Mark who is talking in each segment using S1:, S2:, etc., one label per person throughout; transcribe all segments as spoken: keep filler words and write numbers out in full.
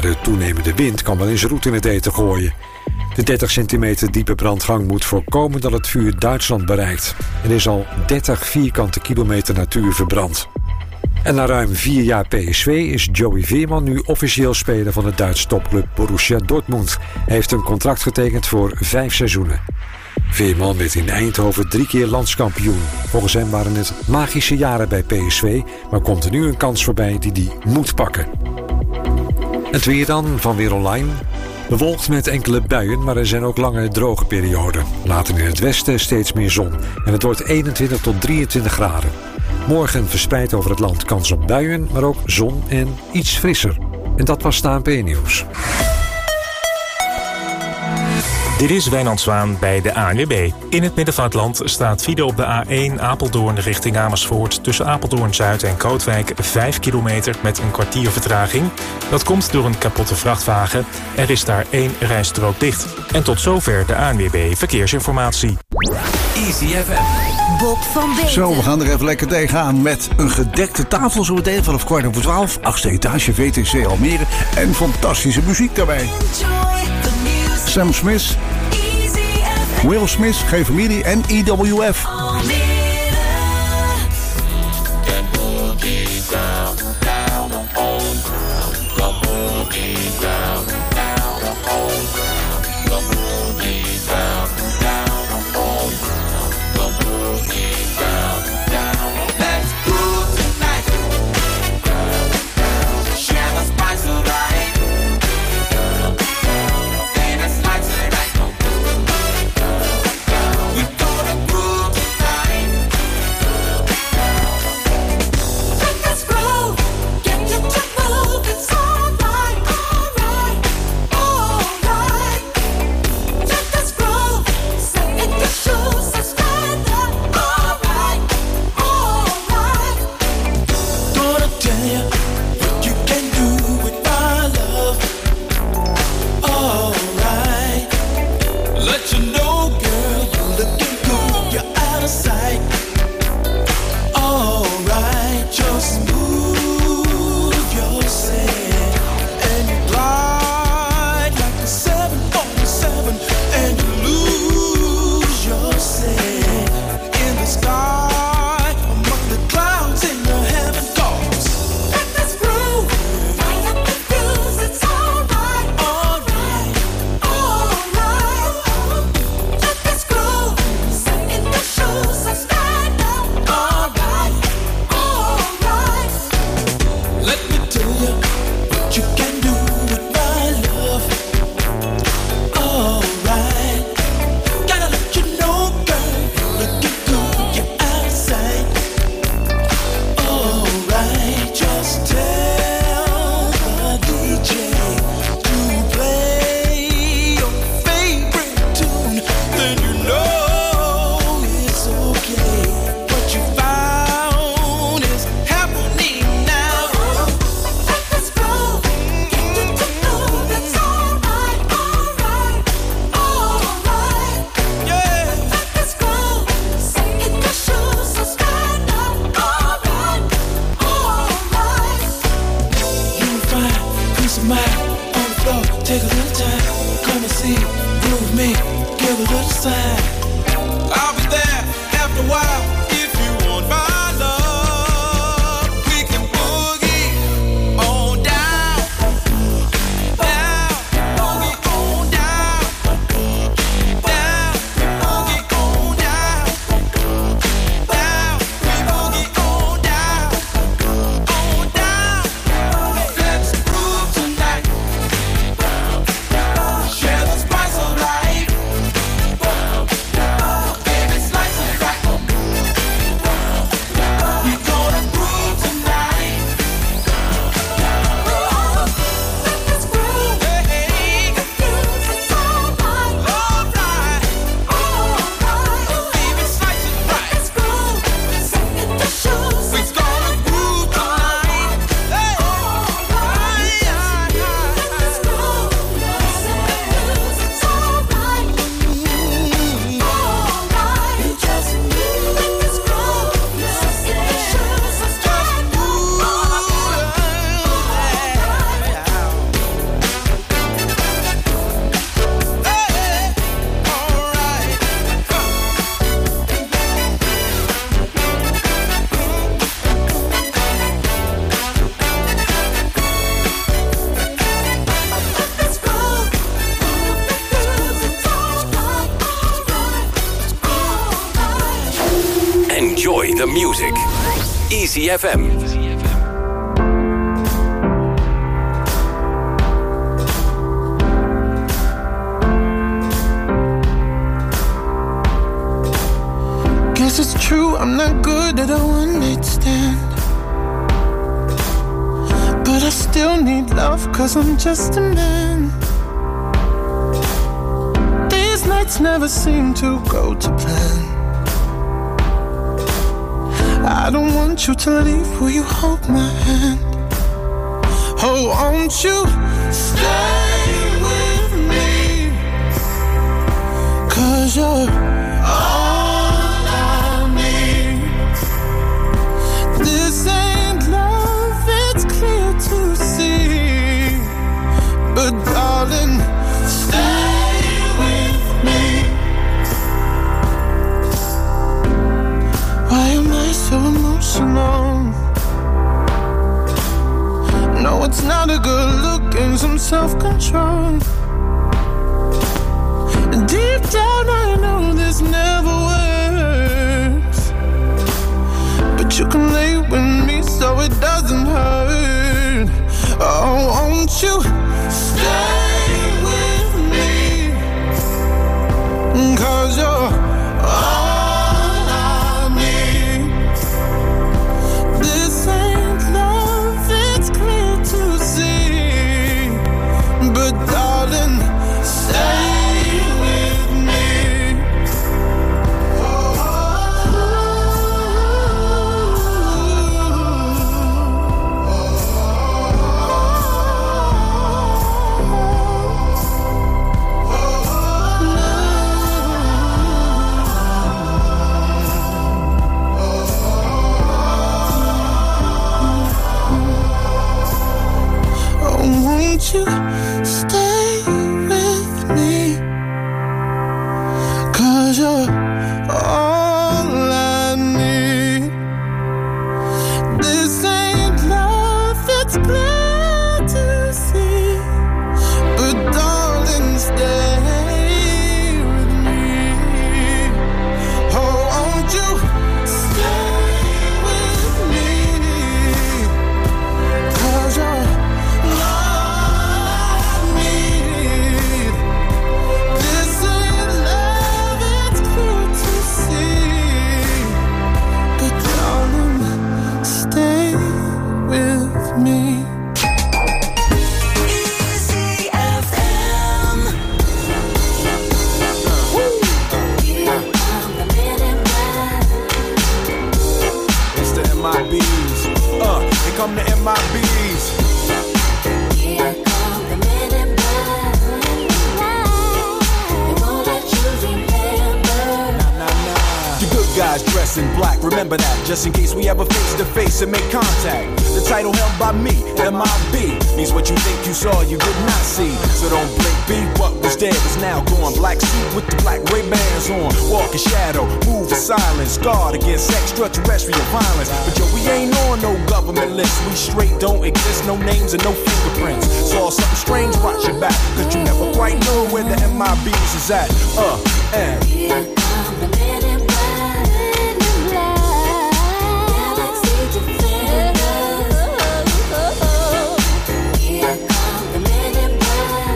S1: Maar de toenemende wind kan wel eens roet in het eten gooien. De dertig centimeter diepe brandgang moet voorkomen dat het vuur Duitsland bereikt. Er is al dertig vierkante kilometer natuur verbrand. En na ruim vier jaar P S V is Joey Veerman nu officieel speler van de Duitse topclub Borussia Dortmund. Hij heeft een contract getekend voor vijf seizoenen. Veerman werd in Eindhoven drie keer landskampioen. Volgens hem waren het magische jaren bij P S V, maar komt er nu een kans voorbij die hij moet pakken. Het weer dan, van Weer Online. Bewolkt met enkele buien, maar er zijn ook lange droge perioden. Later in het westen steeds meer zon. En het wordt eenentwintig tot drieëntwintig graden. Morgen verspreid over het land kans op buien, maar ook zon en iets frisser. En dat was het A N P-nieuws.
S2: Dit is Wijnand Zwaan bij de A N W B. In het midden van het land staat file op de A één Apeldoorn richting Amersfoort. Tussen Apeldoorn-Zuid en Kootwijk vijf kilometer met een kwartier vertraging. Dat komt door een kapotte vrachtwagen. Er is daar één rijstrook dicht. En tot zover de A N W B Verkeersinformatie.
S3: Easy F M.
S4: Bob van Beeten.
S5: Zo, we gaan er even lekker tegenaan met een gedekte tafel zo meteen vanaf kwart over twaalf. Achtste etage V T C Almere en fantastische muziek daarbij. Sam Smith, Will Smith, G Familie en E W F.
S3: music. Easy F M.
S4: Guess it's true, I'm not good at a one-night stand, but I still need love, cause I'm just a man. These nights never seem to go to plan. I don't want you to leave, will you hold my hand? Oh, won't you stay with me? Cause you're all I need. This ain't love, it's clear to see. But darling, stay with me. Why am I so emotional? No, it's not a good look, and some self-control. Deep down I know this never works, but you can lay with me so it doesn't hurt. Oh, won't you stay with me? Cause you're all I need. This ain't love, it's clear to see. But darling, stay. Won't you stay with me? Cause you're all I need. This ain't love, it's clear to see. But darling, stay with me. Oh, won't you stay with me? Cause you're me.
S6: Easy F M.
S7: It's the M I Bs. Uh, here come the M I Bs.
S6: Here come the men in black. They won't let you remember.
S7: Nah, nah, nah. The good guys dress in black. Remember that, just in case we ever face to face and make contact. The title held by me, M I B, means what you think you saw, you did not see. So don't blink, be what was dead is now gone. Black suit with the black Ray-Bans on. Walk in shadow, move in silence. Guard against extraterrestrial violence. But yo, we ain't on no government list. We straight don't exist, no names and no fingerprints. Saw something strange, watch your back, cause you never quite know where the M I Bs is at. Uh, and
S6: Here come the men in black. Galaxy defenders. Here come the men in black.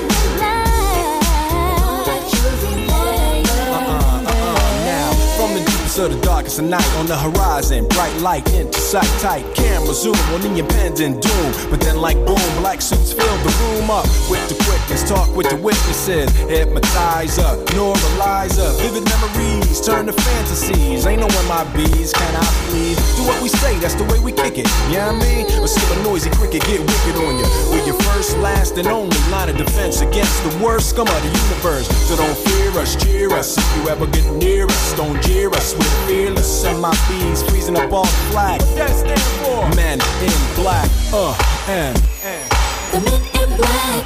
S6: Won't let you remember.
S7: Uh-uh, uh-uh, now, from the deepest of the darkest of night, on the horizon, bright light into sight, tight camera zoom on the impending doom. But then like boom, black suits fill the room up with the quickness, talk with the witnesses, hypnotizer, neuralizer, vivid memories turn to fantasies. Ain't no M I Bs, can I please? Do what we say, that's the way we kick it, you know what I mean? Or skip a noisy cricket, get wicked on you. We're your first, last, and only line of defense against the worst scum of the universe. So don't fear us, cheer us, if you ever get near us, don't jeer us, we're fearless. M I Bs freezing up all the flag. What that stand for? Men in black, uh, and, and.
S6: The men in black.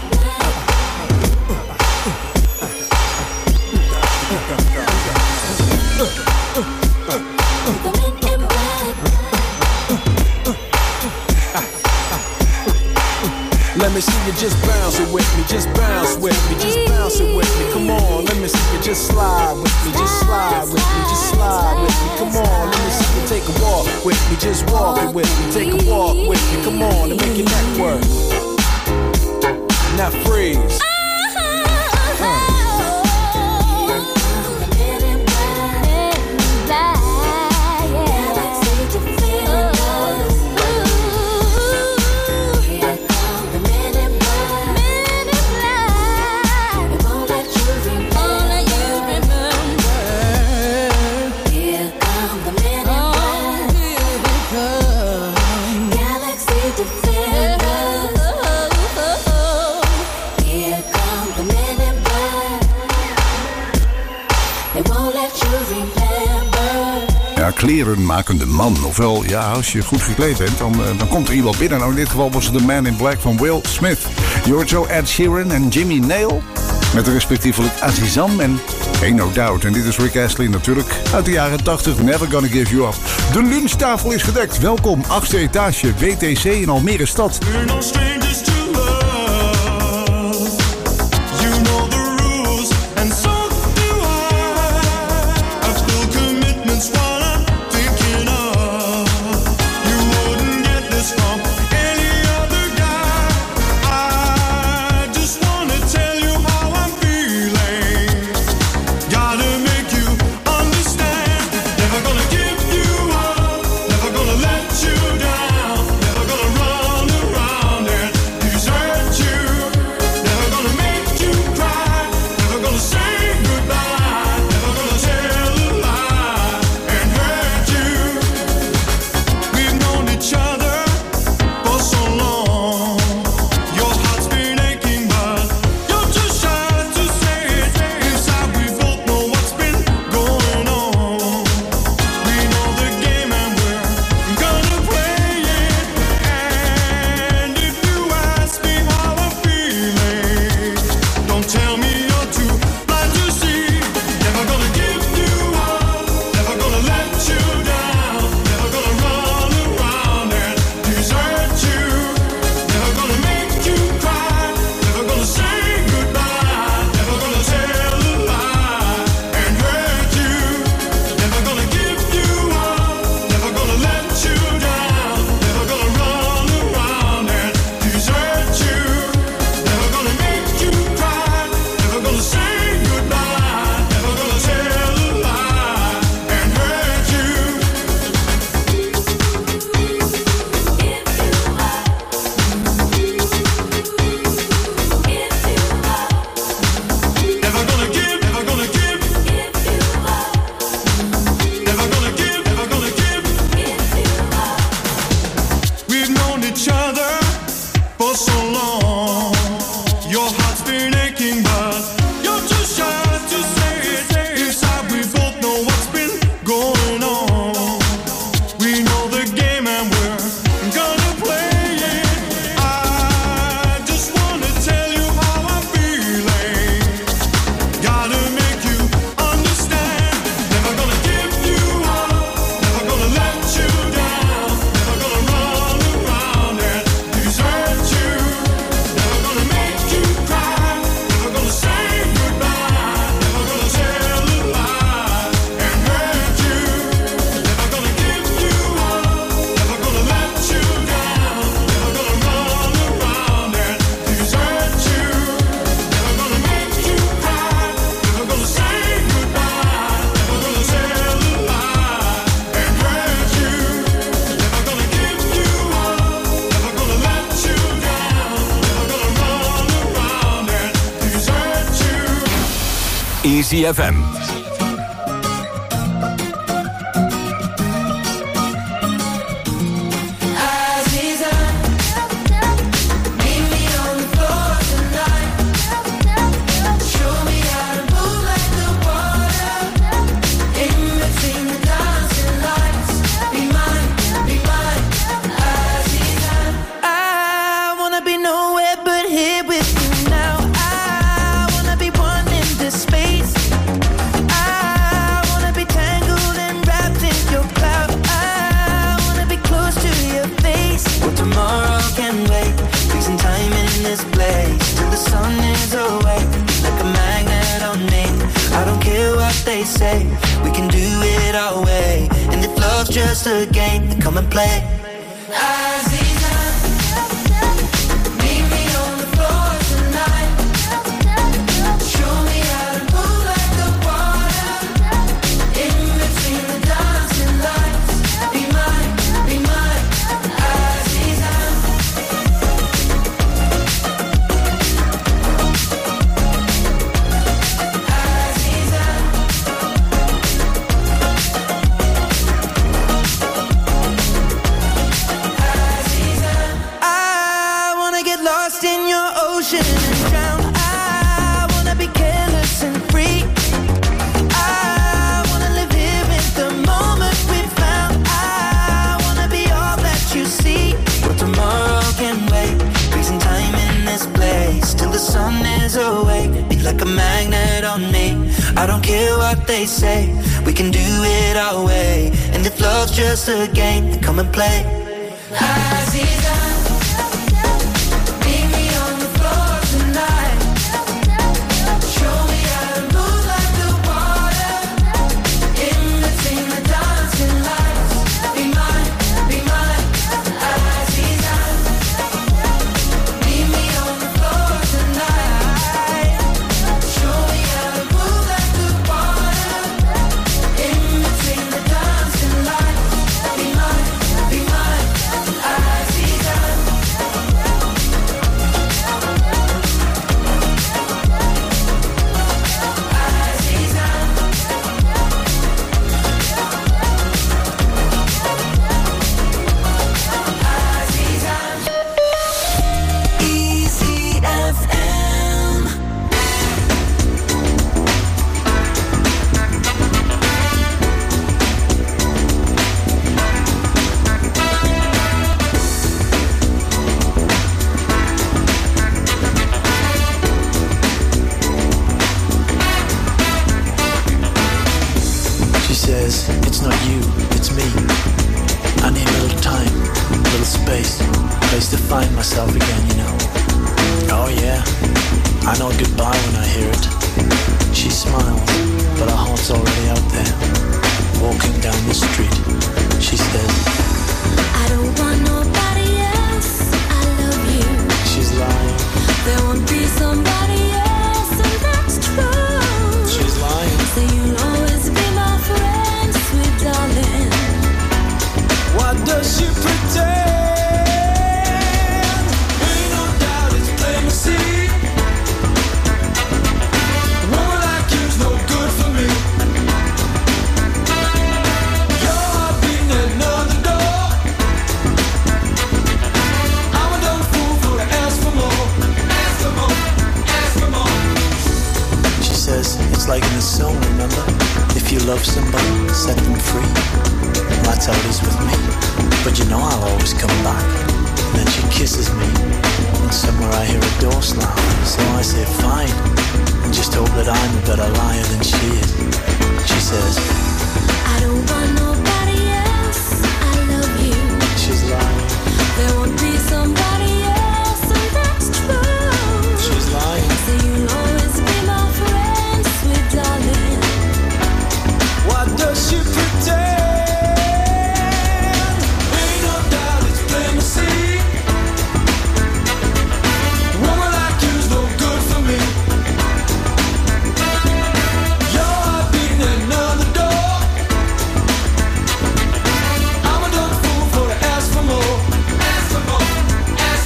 S6: The men in black.
S7: Let me see you just bounce it with me, just bounce with me, just bounce it with me. Come on, let me see you just slide with me, just slide with me, just slide with me. Come on, let me see you take a walk with me, just walk it with me, take a walk with me. Come on, and make your neck work. Now freeze. Uh.
S5: Ja, klerenmakende man. Ofwel, ja, als je goed gekleed bent, dan, uh, dan komt er iemand binnen. Nou, in dit geval was het de Man in Black van Will Smith. Je hoort zo Ed Sheeran en Jimmy Nail. Met respectievelijk Azizam en Ain't No Doubt. En dit is Rick Astley natuurlijk uit de jaren tachtig. Never Gonna Give You Up. De lunchtafel is gedekt. Welkom, achtste etage, W T C in Almere stad.
S3: Easy F M.
S8: Here with you now. I wanna be one in this space. just a game, then come and play. Aziza, meet me on the floor tonight. Show me how to move like the water. In between the dancing lights. Be mine, be mine, Aziza. Aziza. I wanna get lost in your ocean and drown. I wanna be careless and free. I wanna live here in the moment we found. I wanna be all that you see. But tomorrow can wait. Freezing time in this place till the sun is awake. Be like a magnet on me. I don't care what they say. We can do it our way. And if love's just a game, then come and play. Aziza, meet me on the floor tonight. Show me how to move like the water. In between the dancing lights. Be mine, be mine, Aziza. Meet me on the floor tonight. Show me how to move like the water. In between the dancing lights. Be mine, be mine, Aziza. Easy F M.
S9: She says, it's not you, it's me. I need a little time, a little space, place to find myself again, you know. Oh yeah, I know goodbye when I hear it. She smiles, but her heart's already out there. Walking down the street, she says,
S6: I don't want nobody else. I love you.
S9: she's lying,
S6: There won't be somebody else, and that's true.
S9: she's lying.
S6: So you'll always be my friend, sweet darling.
S7: Why does she pretend? Ain't no doubt it's plain to see. Woman like you's no good for me. Your heart beating at another door. I'm a dumb fool for to ask for more. Ask for more, ask for more.
S9: She says, it's like in a song, remember? If you love somebody, set them free. That's how it is with me. But you know I'll always come back. And then she kisses me. And somewhere I hear a door slam. So I say, fine. And just hope that I'm a better liar than she is. She says,
S6: I don't want nobody else. I love you.
S9: she's lying,
S6: There won't be somebody else, and that's true.
S9: she's lying.
S6: So you'll always be my friend, sweet darling.
S7: Why does she pretend? Ain't no doubt it's plain to see. Woman like you's no good for me. Your heart beating at another door. I'm a dumb fool for to ask for more. Ask for more, ask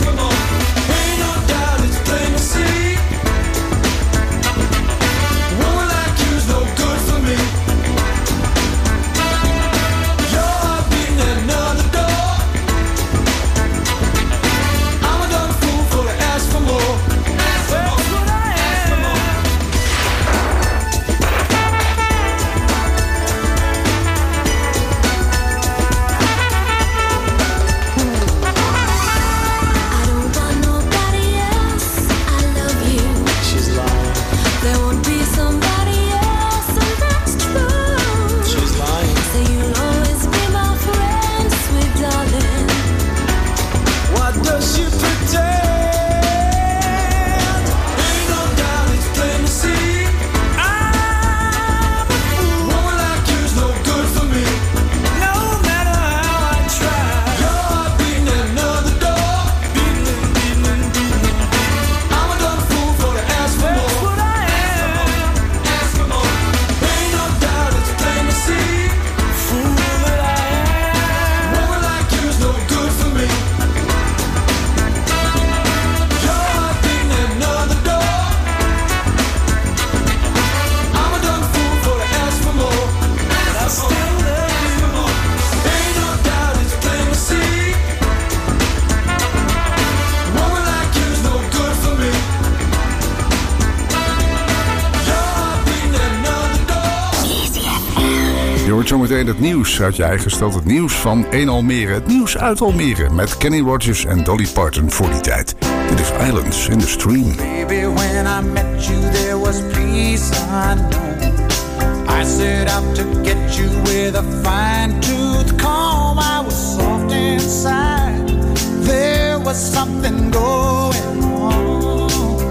S5: hoort zometeen het nieuws uit je eigen stad. Het nieuws van één Almere. Het nieuws uit Almere met Kenny Rogers en Dolly Parton voor die tijd. Dit is Islands in the Stream.
S10: Baby, when I met you there was peace unknown. I set out to get you with a fine-tooth comb. I was soft inside. There was something going on.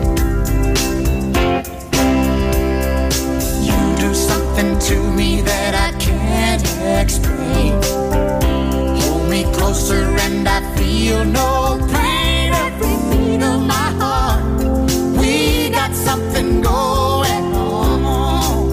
S10: You do something to me that I can't explain. Hold me closer and I feel no pain. Every beat of my heart, we got something going on.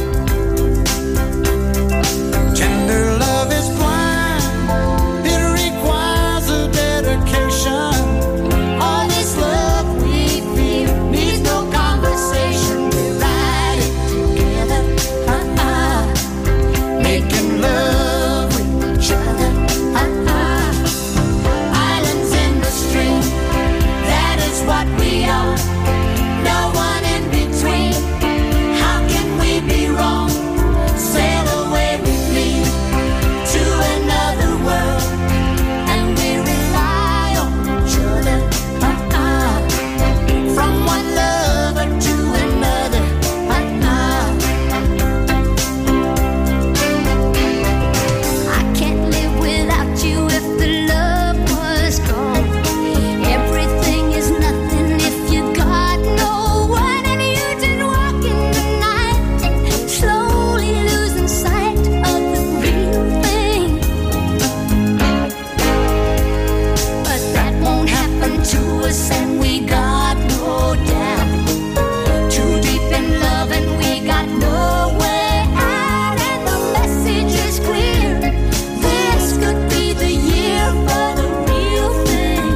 S10: Tender love is blind, it requires a dedication. All this love we feel needs no conversation. We ride it together, uh-uh. Making love with each other, uh-uh. Islands in the stream, that is what we are. No one in between. How can we be wrong? Sail away with me to another world, and we rely on each other, uh-uh. From one lover to another, uh-uh. I can't live without you if the love was gone. Everything is nothing if you got no one, and you just walk in the night, slowly losing sight of the real thing. But that won't happen to us, and we got no doubt. Too deep in love, and we got no way out, and the message is clear. This could be the year for the real thing.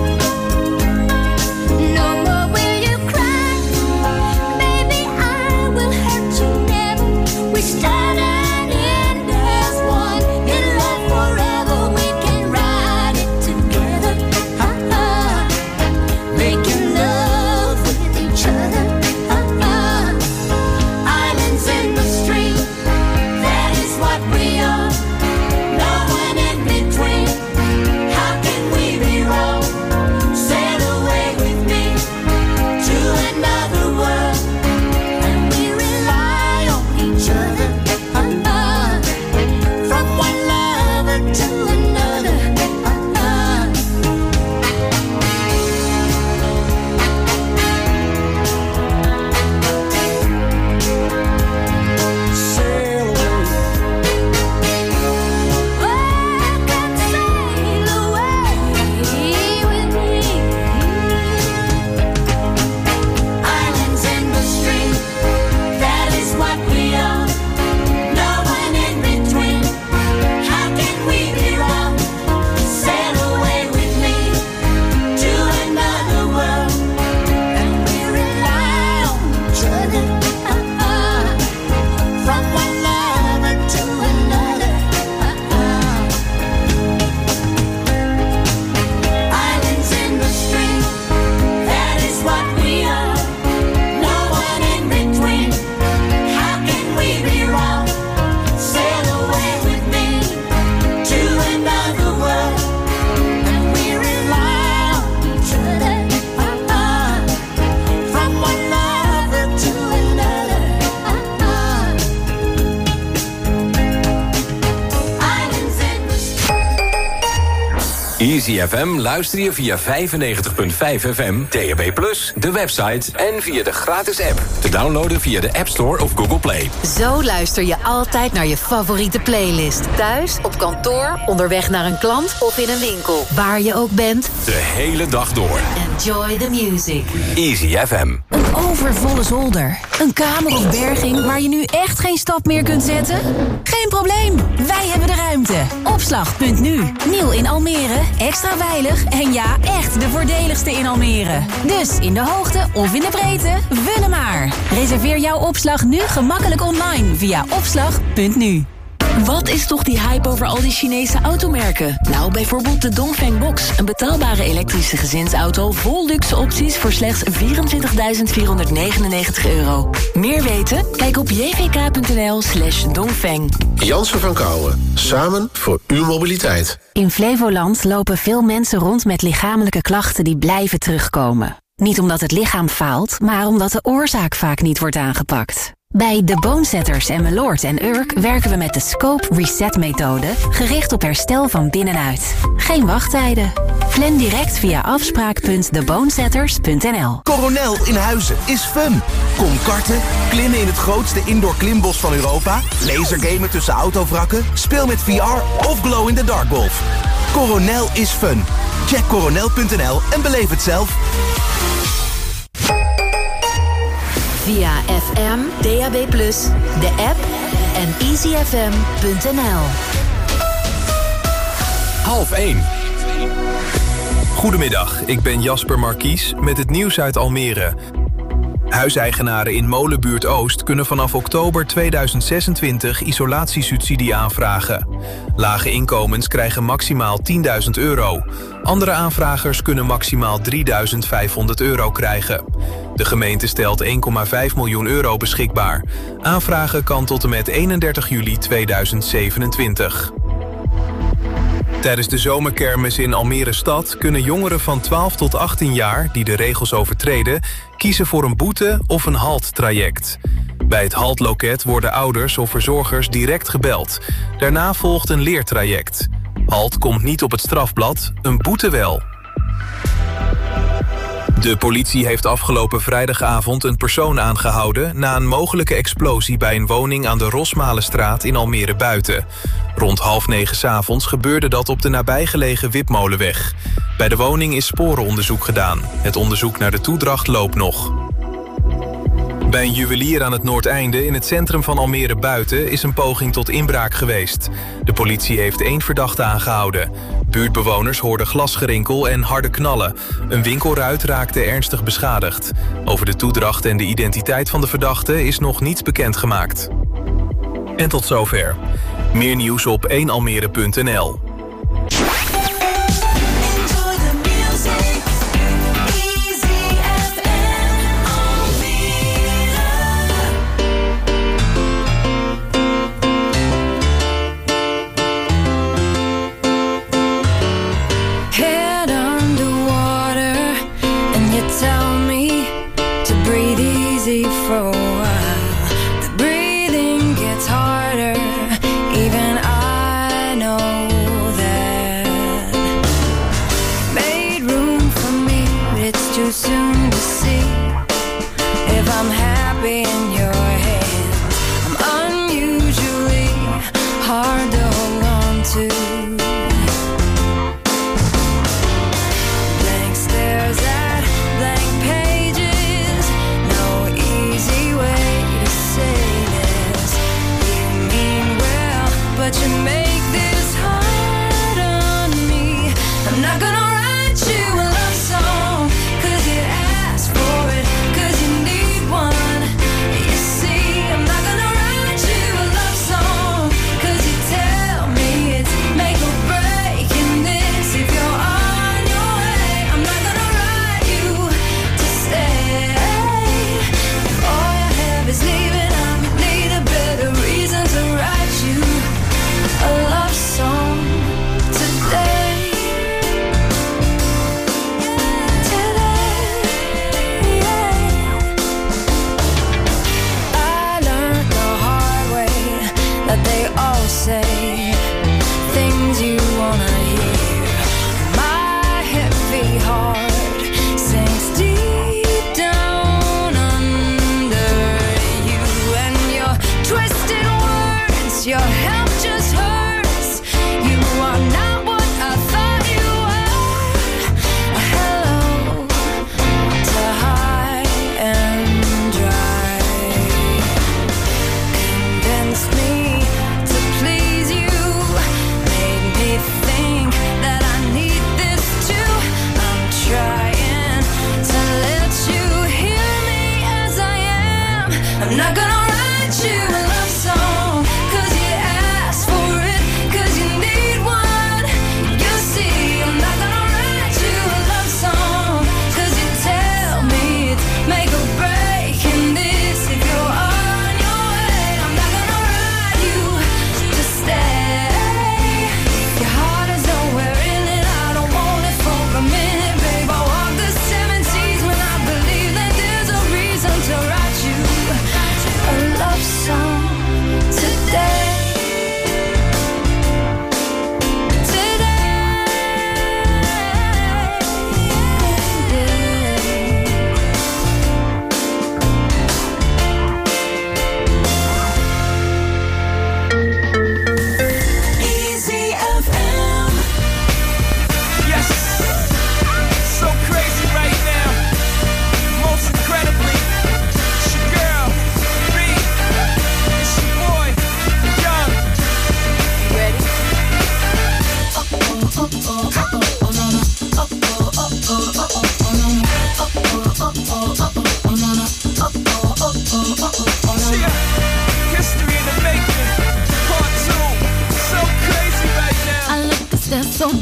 S10: No more will you cry, baby, I will hurt you never. We start and end as one, in love forever. We can ride it together, uh-uh. Making love with each other, uh-uh. Islands in the stream, that is what we are. No one in between. How can we be wrong? Sail away with me to another world, and we rely on each other, uh-uh. From one lover to another, uh-uh. Sail away. Oh, come sail away with me. Islands in the stream, that is what we are. No one in between. How can we be wrong? Sail away with me to another world, and we rely on each other, uh-uh. From one lover to another, uh-uh. Islands in the stream, that is what we are. No one in between. How can we be wrong? Sail away with me to another world, and we rely on each other, uh-uh. From one lover to another, uh-uh. Islands in the stream.
S3: Easy F M luister je via vijfennegentig komma vijf F M, D A B plus, de website en via de gratis app. Te downloaden via de App Store of Google Play.
S11: Zo luister je altijd naar je favoriete playlist. Thuis, op kantoor, onderweg naar een klant of in een winkel. Waar je ook bent.
S3: De hele dag door.
S11: Enjoy the music.
S3: Easy F M.
S12: Een overvolle zolder. Een kamer of berging waar je nu echt geen stap meer kunt zetten? Geen probleem, wij hebben de ruimte. Opslag punt nu. Nieuw in Almere, extra veilig en ja, echt de voordeligste in Almere. Dus in de hoogte of in de breedte, vullen maar. Reserveer jouw opslag nu gemakkelijk online via opslag punt nu.
S13: Wat is toch die hype over al die Chinese automerken? Nou, bijvoorbeeld de Dongfeng Box. Een betaalbare elektrische gezinsauto vol luxe opties voor slechts vierentwintigduizend vierhonderdnegenennegentig euro. Meer weten? Kijk op jvk.nl slash Dongfeng.
S14: Jansen van Kouwen. Samen voor uw mobiliteit.
S12: In Flevoland lopen veel mensen rond met lichamelijke klachten die blijven terugkomen. Niet omdat het lichaam faalt, maar omdat de oorzaak vaak niet wordt aangepakt. Bij De Bonesetters en Meloord en Urk werken we met de Scope Reset-methode... gericht op herstel van binnenuit. Geen wachttijden. Plan direct via afspraak punt de bonesetters punt n l.
S15: Coronel in Huizen is fun. Kom karten, klimmen in het grootste indoor klimbos van Europa... lasergamen tussen autovrakken, speel met V R of glow-in-the-dark golf. Coronel is fun. Check coronel punt n l en beleef het zelf.
S11: Via F M, D A B plus, de app en easy f m punt n l.
S3: Half één.
S16: Goedemiddag, ik ben Jasper Markies met het nieuws uit Almere. Huiseigenaren in Molenbuurt Oost kunnen vanaf oktober tweeduizend zesentwintig isolatiesubsidie aanvragen. Lage inkomens krijgen maximaal tienduizend euro. Andere aanvragers kunnen maximaal drieduizend vijfhonderd euro krijgen. De gemeente stelt één komma vijf miljoen euro beschikbaar. Aanvragen kan tot en met eenendertig juli tweeduizend zevenentwintig. Tijdens de zomerkermis in Almere Stad kunnen jongeren van twaalf tot achttien jaar... die de regels overtreden, kiezen voor een boete of een halttraject. Bij het haltloket worden ouders of verzorgers direct gebeld. Daarna volgt een leertraject. Halt komt niet op het strafblad, een boete wel. De politie heeft afgelopen vrijdagavond een persoon aangehouden... na een mogelijke explosie bij een woning aan de Rosmalenstraat in Almere Buiten. Rond half negen 's avonds gebeurde dat op de nabijgelegen Wipmolenweg. Bij de woning is sporenonderzoek gedaan. Het onderzoek naar de toedracht loopt nog. Bij een juwelier aan het Noordeinde in het centrum van Almere Buiten... is een poging tot inbraak geweest. De politie heeft één verdachte aangehouden. Buurtbewoners hoorden glasgerinkel en harde knallen. Een winkelruit raakte ernstig beschadigd. Over de toedracht en de identiteit van de verdachte is nog niets bekendgemaakt. En tot zover. Meer nieuws op één almere punt n l.
S8: I'm not gonna write you a love song, 'cause you asked for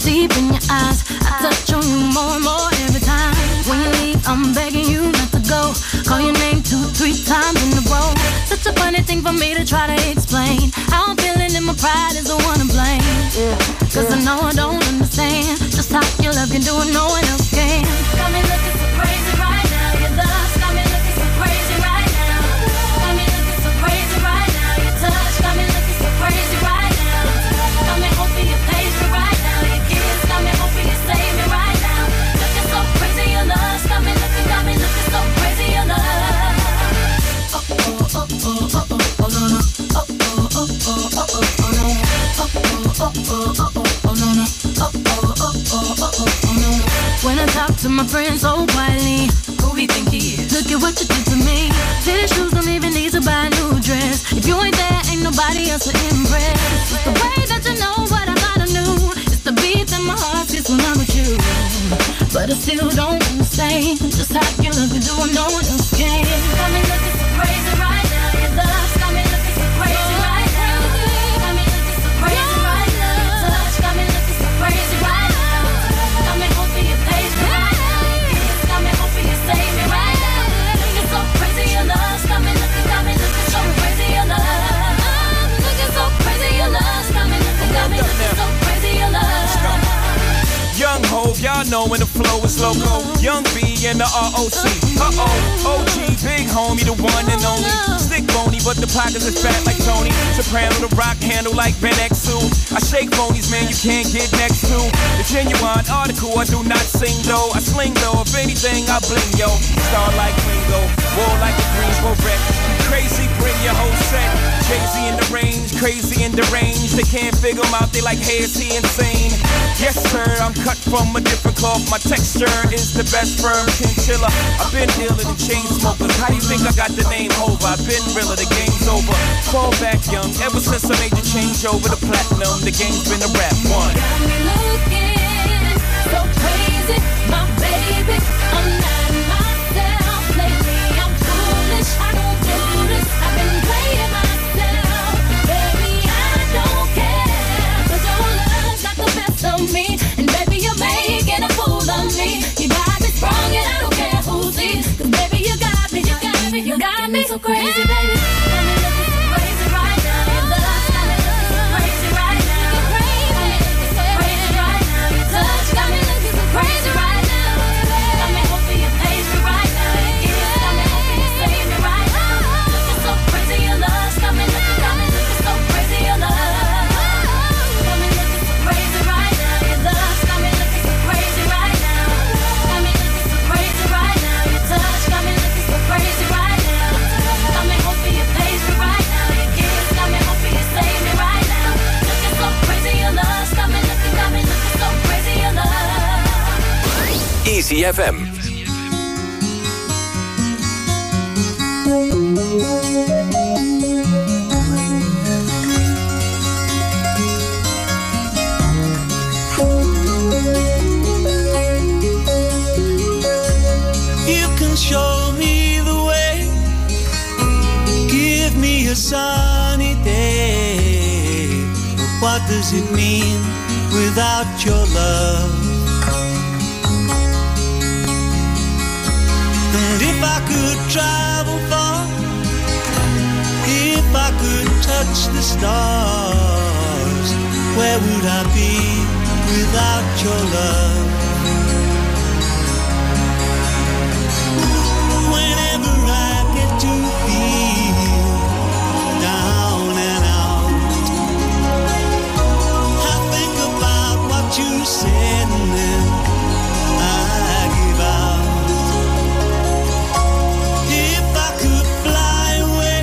S6: deep in your eyes. I touch on you more and more every time. When you leave, I'm begging you not to go. Call your name two, three times in a row. Such a funny thing for me to try to explain. How I'm feeling and my pride is the one to blame. Cause I know I don't understand just how your love can do it, no one else can. Got me looking so crazy right now. Your love got me looking so crazy right now. Got me looking so crazy right now. Your touch got me looking so crazy right now. Got me hoping you page me right now. Your kiss got me hoping you save me right now. Looking so crazy, your love got me looking, got me looking so crazy, your love. Oh oh oh oh oh oh oh no no. Oh oh oh oh oh oh oh no. Oh oh oh oh oh oh no no. Oh oh oh oh oh oh no. When I talk to my friends so quietly, who we think he is? Look at what you did to me. Tennis shoes don't even need to buy a new dress. If you ain't there, ain't nobody else to impress. It's the way that you know what I thought I knew. It's the beat that my heart gets when I'm with you. But I still don't understand just how you look and do what no one else can. Got me looking so crazy right now. Your love got me looking so crazy right now. Got me looking so crazy right now. Your touch got me looking so crazy right now. Got me hoping you page me right now. Your kiss got me hoping you save me right now. Looking so crazy, your love got me looking, got me looking so crazy, your love. Looking so crazy, your love got me looking, got me looking so crazy, your love.
S17: Young Hov, y'all know when the flow is loco. Young B and the R O C. Uh-oh, O G, big homie, the one and only. Stick bony, but the pockets is fat like Tony. Soprano, the rock handle like Ben X two. I shake bonies, man, you can't get next to. The genuine article, I do not sing though. I sling though, if anything, I bling yo. Star like Ringo, war like a Greensboro wreck. Crazy, bring your whole set. Crazy in the range, crazy in the range. They can't figure him out, they like, hey, is he insane? Yes, sir, I'm cut from a different cloth. My texture is the best firm chinchilla. I've been dealing in chain smokers. How do you think I got the name over? I've been realer, the game's over. Fall back young, ever since I made the change over to platinum, the game's been a rap one.
S6: Got me looking so crazy, my baby. I'm not myself lately. I'm foolish, I don't do this. I've been playing myself, baby. I don't care, 'cause your love's got the best of me. And baby, you're making a fool of me. You got me sprung and I don't care who sees. 'Cause baby, you got me, you got me, you got me so crazy, baby. Got me looking so crazy right now. Your love's got me looking so crazy right now. Got me looking so crazy right now. Your touch got me looking so crazy right now. Got me hoping you page me right now. Your kiss got me hoping you save me right now. Looking so crazy, your love's got me looking, got me looking so crazy, your love. Got me looking so crazy right now. Your love's got me looking so crazy right now. Got me looking so crazy right now. Your touch got me looking so crazy right now. Got me hoping you page me right now. Your kiss got me hoping you save me right now. Looking so crazy, your love's got me looking, got me looking so crazy, your love.
S3: Easy F M.
S10: You can show me the way, give me a sunny day. But what does it mean without your love? And if I could travel far, if I could touch the stars, where would I be without your love? Whenever I get to feel down and out, I think about what you said and then I give out. If I could fly away,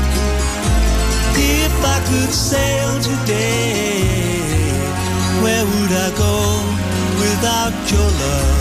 S10: if I could sail today, where would I go without your love?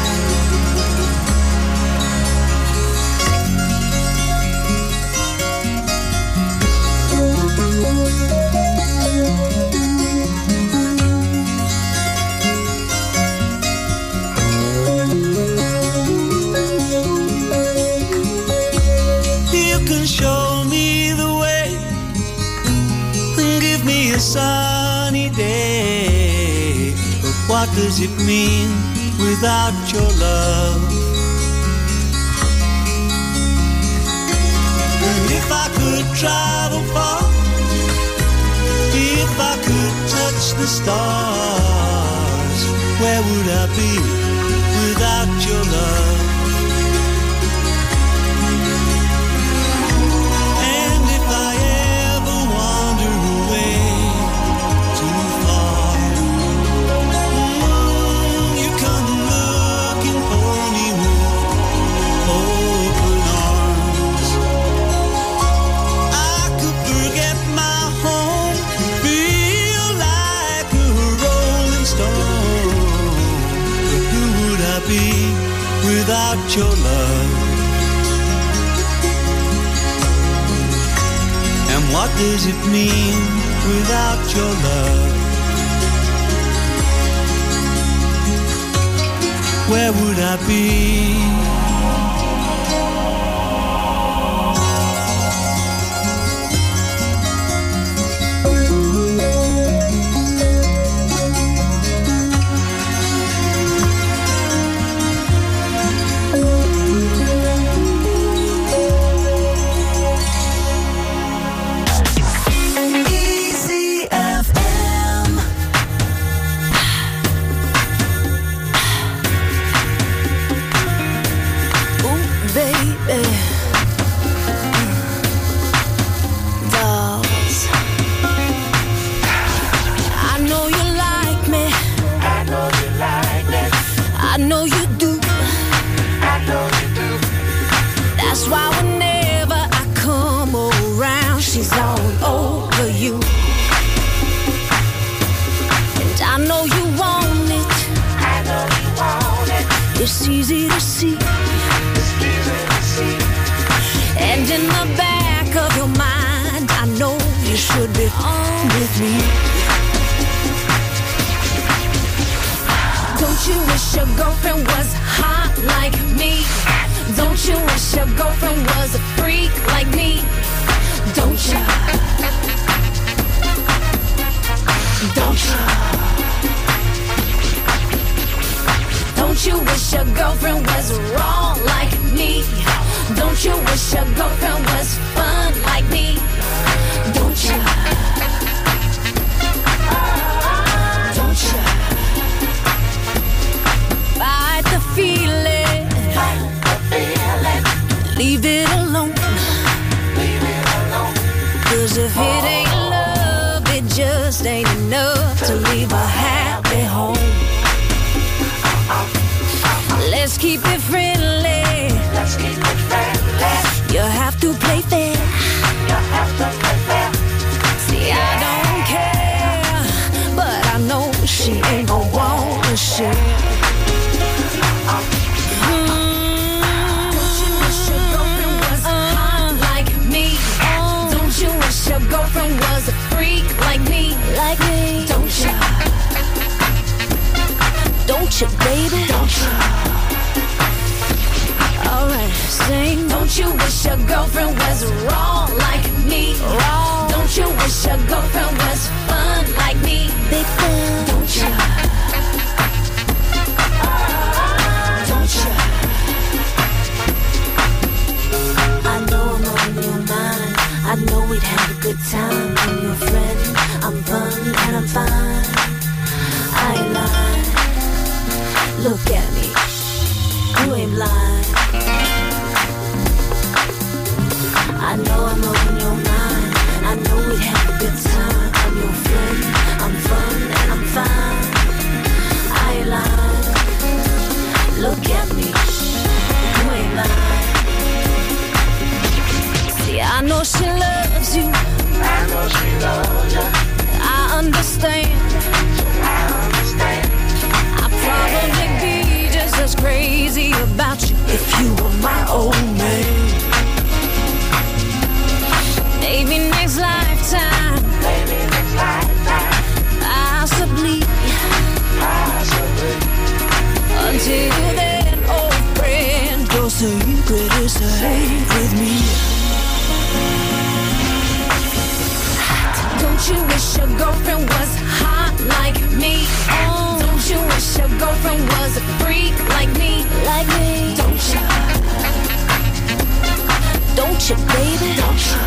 S10: You can show me the way and give me a sunny day. But
S8: what does it mean without your love? And if I could travel far, if I could touch the stars, where would I be without your love? And if I ever wander away too far, mm, you come looking for me with open arms. I could forget my home, feel like a rolling stone. But who would I be without your love? And what does it mean without your love? Where would I be?
S6: It's easy to see. And in the back of your mind, I know you should be on with me. Don't you wish your girlfriend was hot like me? Don't you wish your girlfriend was a freak like me? Don't you? Don't you? Don't you wish your girlfriend was wrong like me? Don't you wish your girlfriend was fun like me? Don't you? Don't you? Fight the feeling. Fight the feeling. Leave it alone. Leave it alone. 'Cause if it ain't love, it just ain't enough to leave a happy home. Let's keep it friendly. Let's keep it friendly. You have to play fair. You have to play fair. See, I don't care, but I know she ain't gon' wanna share. Mm. Don't you wish your girlfriend was hot like me? Don't you wish your girlfriend was a freak like me? Like me? Don't you? Don't you, baby? Don't you? Alright, sing. Don't you wish your girlfriend was wrong like me? Wrong. Don't you wish your girlfriend was fun like me? Big fun. Don't you? Don't you? I know I'm on your mind. I know we'd have a good time. I'm your friend. I'm fun and I'm fine. I ain't lying. Look at me. You ain't blind. I know I'm on your mind. I know we'd have a good time. I'm your friend. I'm fun and I'm fine. I ain't lying. Look at me. You ain't blind. See, I know she loves you. I know she loves you. I understand. I understand. I'd probably be just as crazy about you if you were my old man. Maybe next lifetime. Maybe next lifetime. Possibly. Possibly. Until then, old friend, your secret is safe with me. Don't you wish your girlfriend was hot like me? Oh, don't you like me. Don't you? Don't you, baby? Don't you?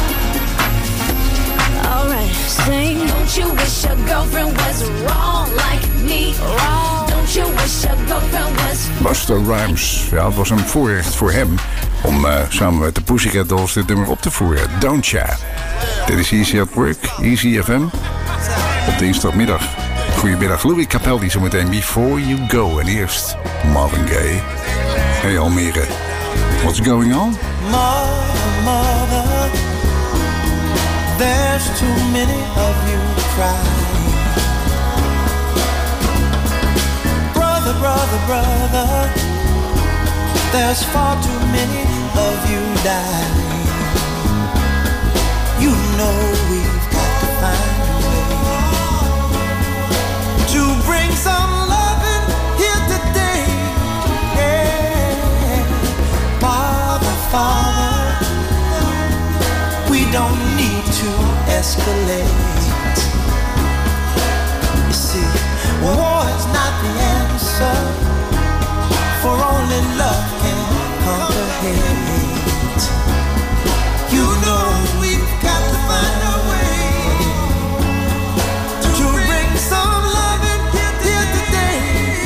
S6: Alright, sing. Don't you wish your girlfriend was wrong like me? Wrong. Don't you wish your girlfriend was...
S5: Busta Rhymes. Ja, het was een voorrecht voor hem om uh, samen met de Pussycat Dolls dit nummer op te voeren. Don't ya? Dit is Easy at Work, Easy F M. Op dinsdagmiddag. Goedemiddag, Louis Capaldi zometeen. Before You Go. En eerst Marvin Gaye. Hey Almere, what's going on?
S10: Mother, mother, there's too many of you crying. Brother, brother, brother, there's far too many of you dying. You know we've got to find a way to bring some loving here today. Yeah, Father, Father, we don't need to escalate. You see, war is not the answer, for only love can conquer hate. You know we've got to find a way to bring some loving here, here today.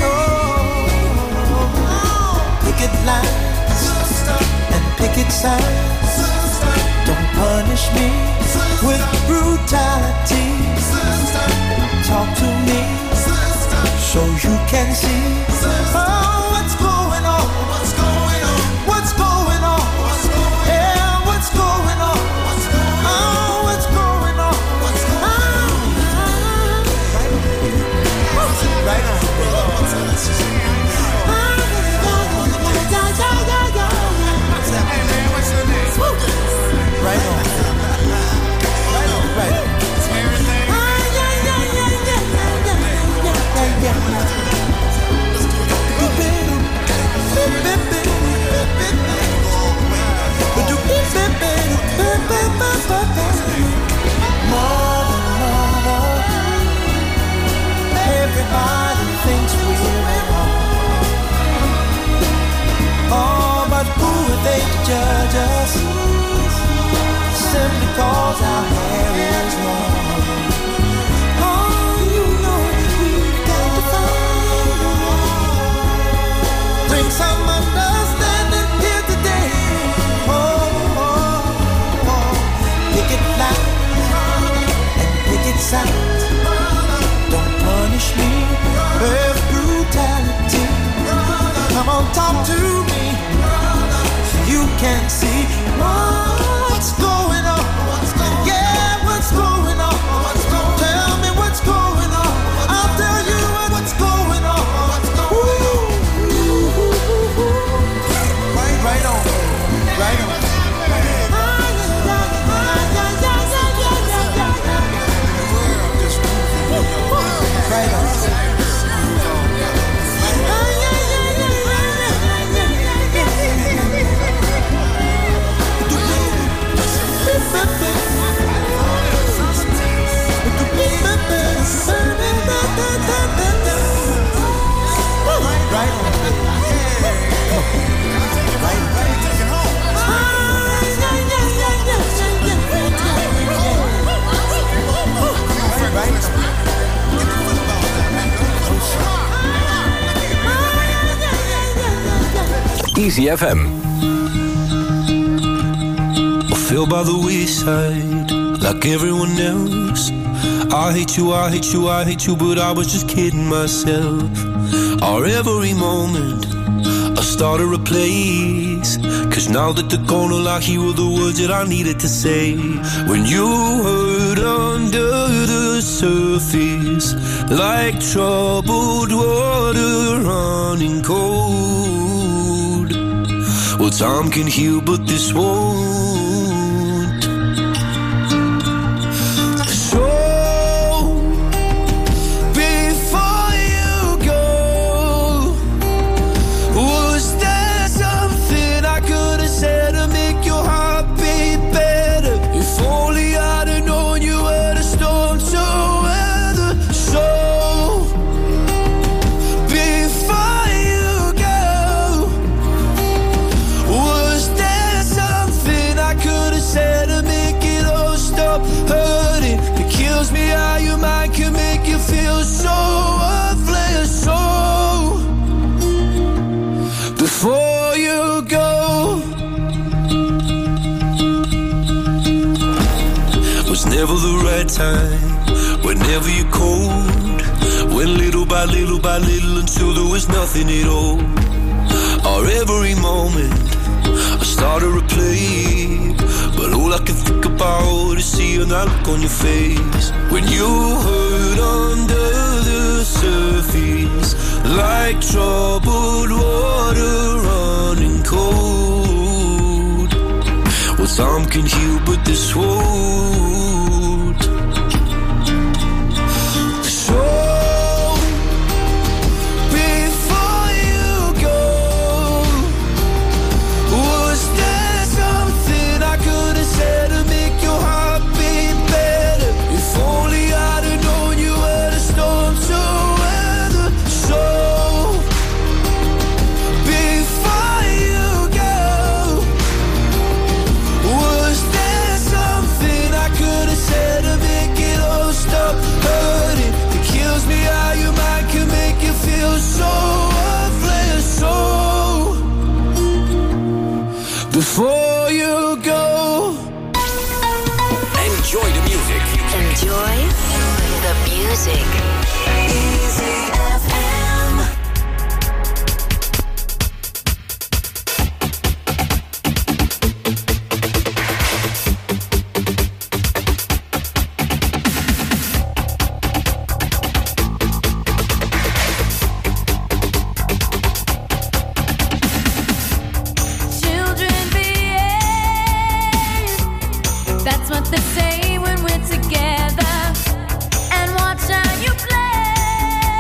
S10: Oh, picket lines and picket signs. Don't punish me with brutality. Talk to me so you can see. Oh, what's going on? What's going on? What's going on? Yeah, what's going on? Oh, what's going on? What's going on? Right on. Right on. Right on. Right on. Mother, mother, everybody thinks we're at home. Oh, but who are they to judge us? Simply cause our hair is long. Oh, you know we've got to find a way. Bring some understanding here today. Oh, oh, oh. Picket lines and picket signs. Don't punish me with brutality. Come on, talk to me so you can see what's going on. Yeah, what's going on? Tell me what's going on. I'll tell you what's going on. Ooh. Right, right on, right on. Right on.
S3: Easy F M.
S18: I fell by the wayside like everyone else. I hate you, I hate you, I hate you, but I was just kidding myself. Our every moment I started a place, cause now that they're gone, all I hear were the words that I needed to say. When you hurt under the surface, like troubled water running cold. Well, time can heal, but this won't. So, before you go, was there something I could have said to make your heart beat better? If only I'd have known you were the storm to weather. So, before you go, never the right time, whenever you're cold. Went little by little by little until there was nothing at all. Or every moment I start to replay, but all I can think about is seeing that look on your face when you hurt under the surface, like troubled water running cold. Well, time can heal, but this won't. So before you go.
S3: Enjoy the music.
S11: Enjoy the music.
S8: Easy F M.
S6: What they say when we're together, and watch how you play.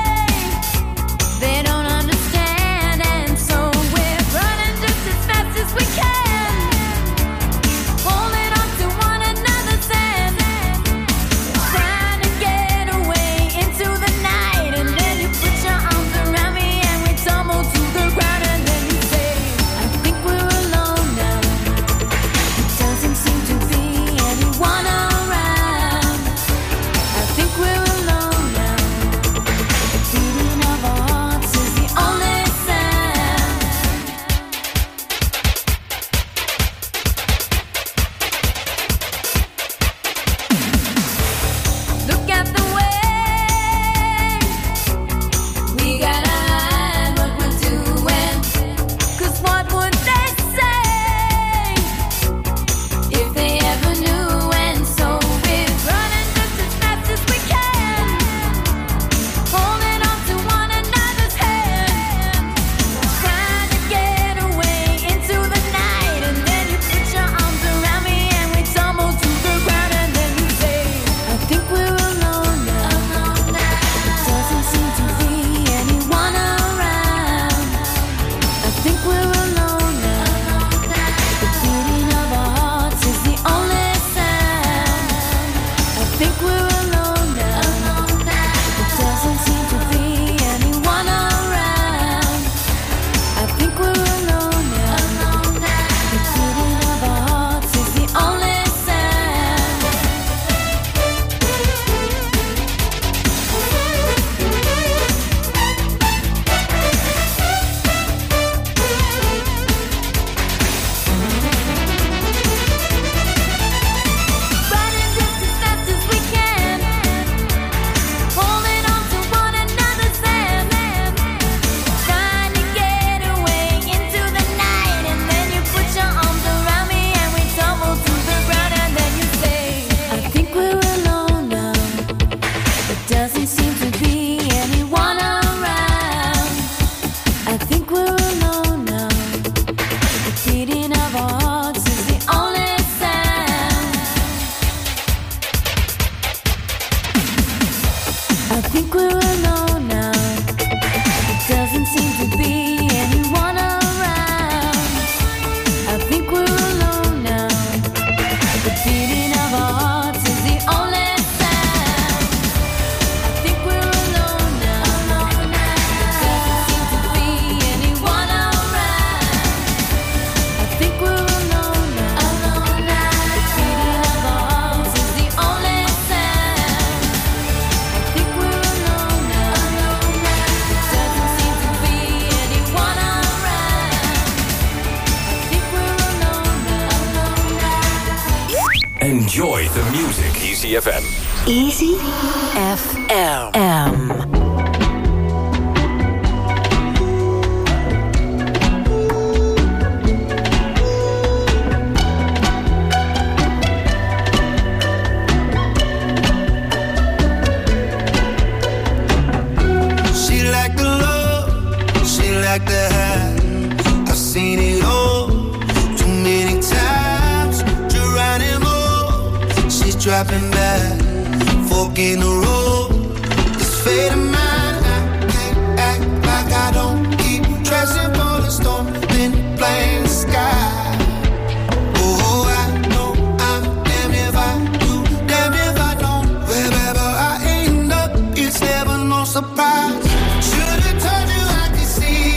S3: Enjoy the music. Easy F M.
S11: Easy F M.
S10: Like the high, I've seen it all too many times. Geronimo, she's dropping back, fork in the road. This fate of mine, I can't act like I don't keep dressing for the storm in plain sky. Oh, I know I'm damned if I do, damned if I don't. Wherever I end up, it's never no surprise. Should've told you I could see.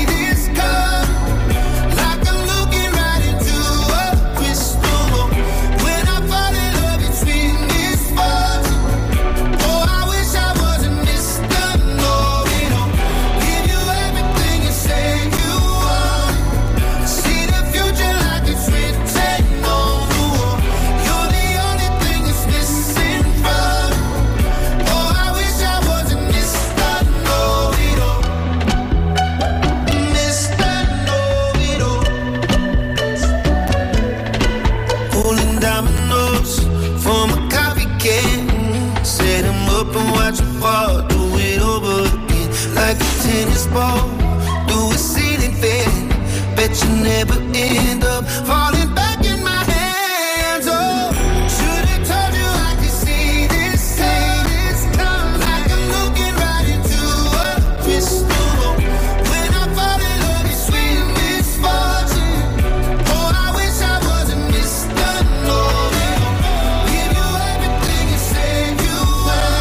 S10: And watch you fall, do it over again. Like a tennis ball, do a ceiling fan. Bet you never end up falling back in my hands. Oh, should've told you I could see this, see this come. Like I'm looking right into a crystal ball. When I fall in love, it's sweet misfortune. Oh, I wish I wasn't Mister Know-It-All. Give you everything you said you want.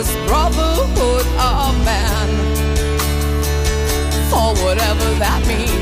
S19: Whatever that means.